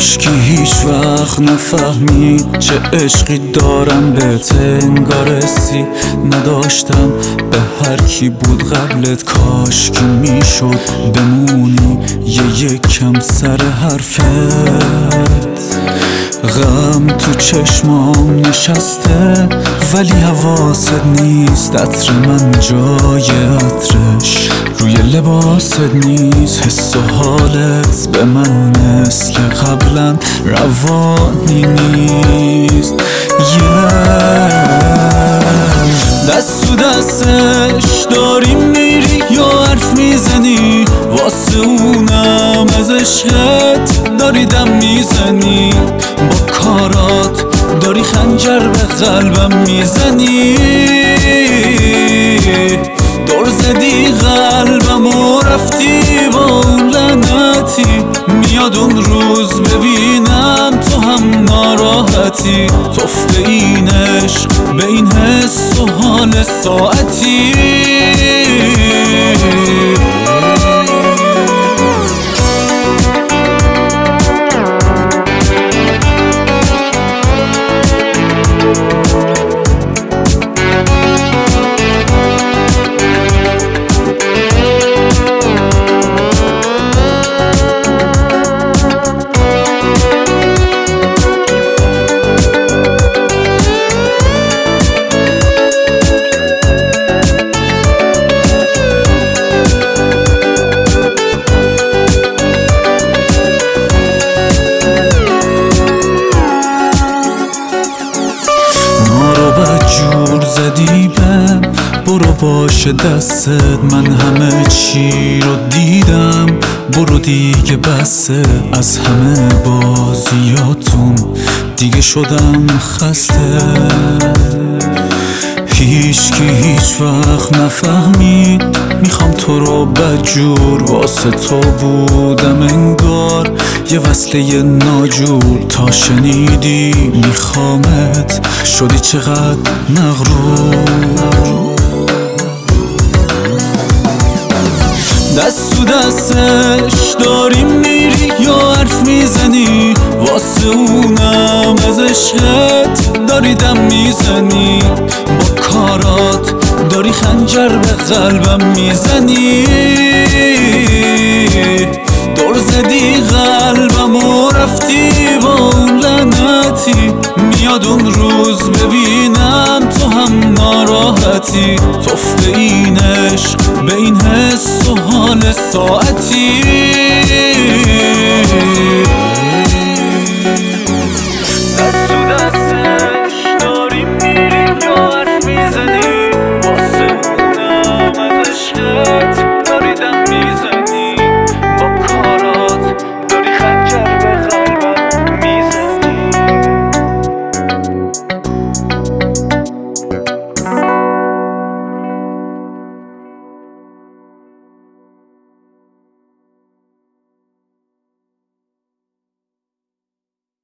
هیچکی هیچ وقت نفهمید چه عشقی دارم بهت، انگار حسی نداشتم به هر کی بود قبلت. کاش که میشد بمونی یه کم سر حرفت. غم تو چشمام نشسته ولی حواست نیست، عطر من جای عطرش روی لباست نیست. حس و حالت به من مثل قبلا روانی نیست. دست تو دستش داری میری یا حرف میزنی، واسه اونم از عشقت داری دم میزنی. با کارات داری خنجر به قلبم میزنی، دور زدی قلبم و رفتی با اون لعنتی. میاد اون روز ببینم تو هم ناراحتی، تفت این عشق به این حس و حال ساعتی. جور زدی بهم، برو باشه دستت، من همه چی رو دیدم. برو دیگه بسه از همه بازیاتون، دیگه شدم خسته. هیچکی هیچ وقت نفهمید میخوام تو رو بدجور، واسه تو بودم انگار یه وصله ناجور. تا شنیدی میخوامت شدی چقدر مغرور. دست تو دستش داری میری یا حرف میزنی، واسه اونم از عشقت داری دم میزنی. با کارات داری خنجر به قلبم میزنی، دور زدی قلبم و رفتی با اون لعنتی. میاد اون روز ببینم تو هم ناراحتی، تفت این عشق به این حس و حال ساعتی.